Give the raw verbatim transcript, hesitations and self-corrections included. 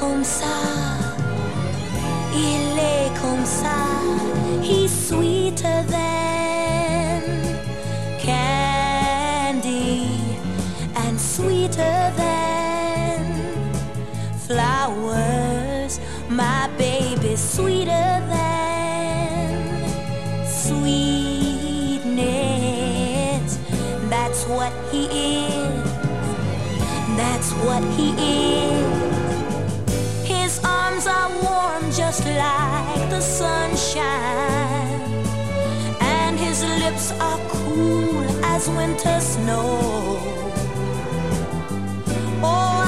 comme ça, il est comme ça. He's sweeter than candy and sweeter than flowers. My baby's sweeter than sweetness. That's what he is. That's what he is. His arms are warm just like the sunshine, and his lips are cool as winter snow. Oh,